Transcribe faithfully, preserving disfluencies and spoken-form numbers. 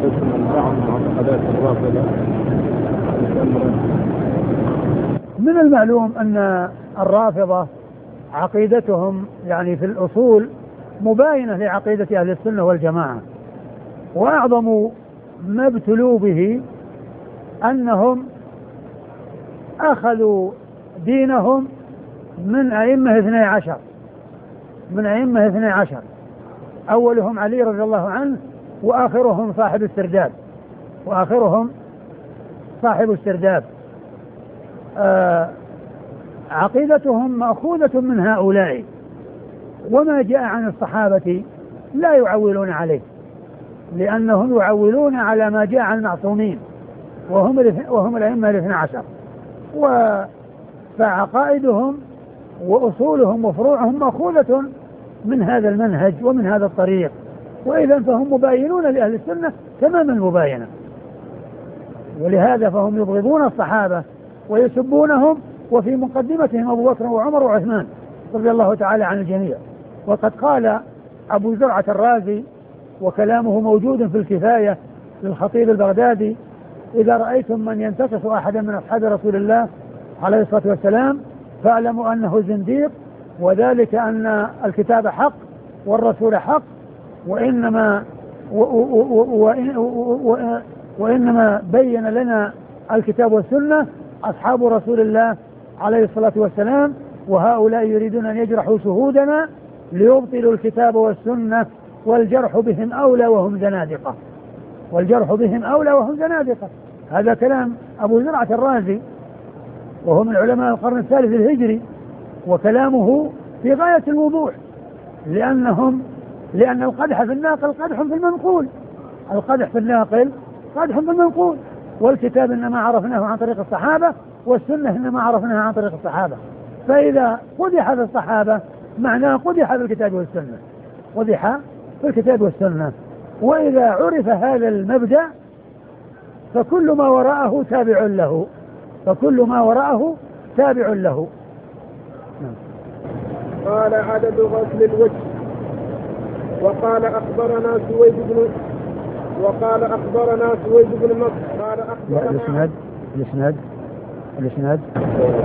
اسم بعض معتقدات الرافضة. من المعلوم أن الرافضة عقيدتهم يعني في الأصول مباينة لعقيدة أهل السنة والجماعة، وأعظم ما ابتلوا به أنهم أخذوا دينهم من أئمة اثني عشر من أئمة اثني عشر أولهم علي رضي الله عنه وآخرهم صاحب السرداب وآخرهم صاحب السرداب آه عقيدتهم مأخوذة من هؤلاء، وما جاء عن الصحابة لا يعولون عليه، لأنهم يعولون على ما جاء عن المعصومين وهم وهم الأئمة الاثنى عشر، فعقائدهم وأصولهم وفروعهم مأخوذة من هذا المنهج ومن هذا الطريق، وإذا فهم مباينون لأهل السنة تمام المباينة، ولهذا فهم يبغضون الصحابة ويسبونهم، وفي مقدمتهم أبو بكر وعمر وعثمان رضي الله تعالى عن الجميع. وقد قال أبو زرعة الرازي وكلامه موجود في الكفاية للخطيب البغدادي: إذا رأيتم من ينتقص أحدا من أصحاب رسول الله عليه الصلاة والسلام فاعلموا أنه زنديق، وذلك أن الكتاب حق والرسول حق، وإنما و و و وإنما بين لنا الكتاب والسنة أصحاب رسول الله عليه الصلاة والسلام، وهؤلاء يريدون أن يجرحوا شهودنا ليبطلوا الكتاب والسنة، والجرح بهم أولى وهم زنادقة والجرح بهم أولى وهم زنادقة. هذا كلام أبو زرعة الرازي، وهو من علماء القرن الثالث الهجري، وكلامه في غاية الوضوح، لأنهم لأن القدح في الناقل قدح في المنقول القدح في الناقل قدح في المنقول، والكتاب إنما عرفناه عن طريق الصحابة، والسنة إنما عرفناها عن طريق الصحابة. فإذا قدح في الصحابة معناه قدح في الكتاب والسنة قدح في الكتاب والسنة وإذا عرف هذا المبدأ فكل ما وراءه تابع له فكل ما وراءه تابع له. قال عدد غسل الوجه. وقال أخبرنا سويد بن وقال أخبرنا سويد بن نصر قال أخبرنا الإسناد الإسناد الإسناد